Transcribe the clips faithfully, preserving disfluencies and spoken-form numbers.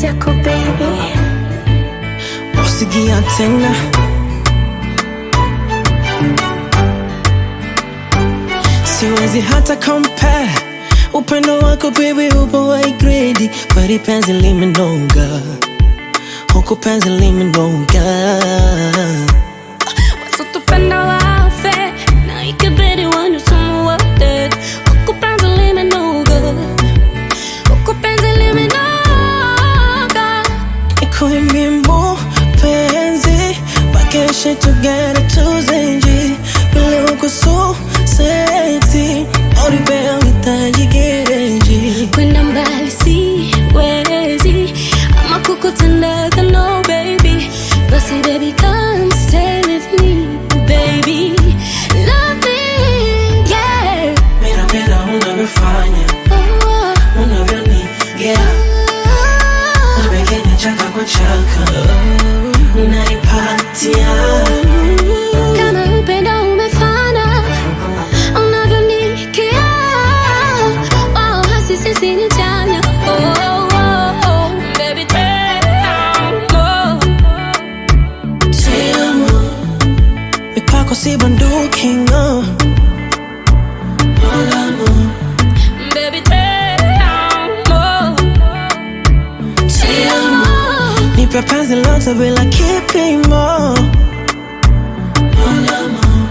mapenzi yako baby. Usigia tena, siwezi hata compare. Upendo wako baby upo high grade, kweli penzi limenoga, huku penzi limenoga. Wasitupenda wafe, na ikibidi wanusema wadead. Huku penzi limenoga, huku penzi limenoga. Ikuwe mimbo penzi, vacation together tuzenji. Bila uko so sexy, oribea witaji gereji. Kwenda mbali siwezi, ama kukutendeka no baby. Basi baby come stay with me baby. Love me, yeah. Mira mira unavyofanya, Oh, unavyonigia, nabegenya chaka kwa chaka, unanipatia. kama upendo umefana, unavyonikia. Oh, hasi sisi ni chanya. Oh, oh, oh, baby damn. Oh, Te amo, mipako si bunduki, no. Mola mo, baby damn. Oh, te amo, nipe penzi lote bila kipimo. Mola mo,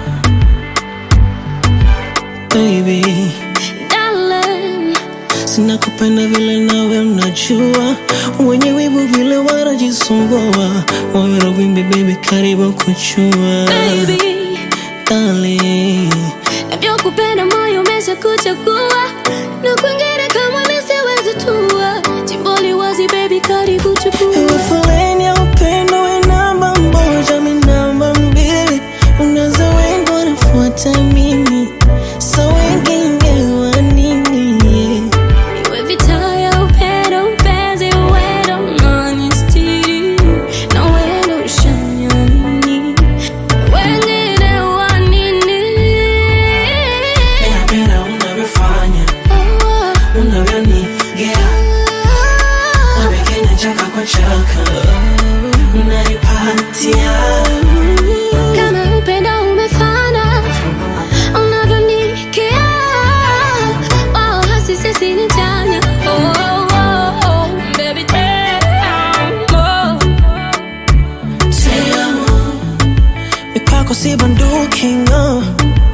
baby, darling. sina kupenda vile nawe unajua, wenye wivu vile wanajisumbua, moyo na wimbi baby karibu kuchua. Baby, Darling, navyokupenda moyo umesha kuchagua, na kwingine kama mimi siwezi tua. Jimboli wazi baby karibu chukua. ewe foleni ya upendo we namba moja, mi namba mbili. Unaza wengi wanafuata mimi, so wengine wa nini? Iwe vita ya upendo mpenzi, uwendo unanistiri, na uwendo ushaniamini. Wengine wa nini? Mera mera unavyofanya, Oh, unavyonigea, nabegenya chaka kwa chaka, unanipatia. kama upendo umefana, unavyonikia. Oh, hasi sisi ni chanya. Oh, oh, oh, baby damn. Oh, Te amo, mipako si bunduki, no.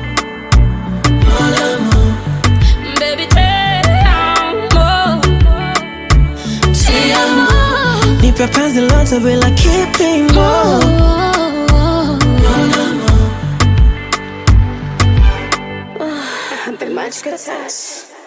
Mola mo, baby damn. Oh, te amo, nipe penzi lote bila kipimo. oh, oh. Mola mo. I've been much good touch.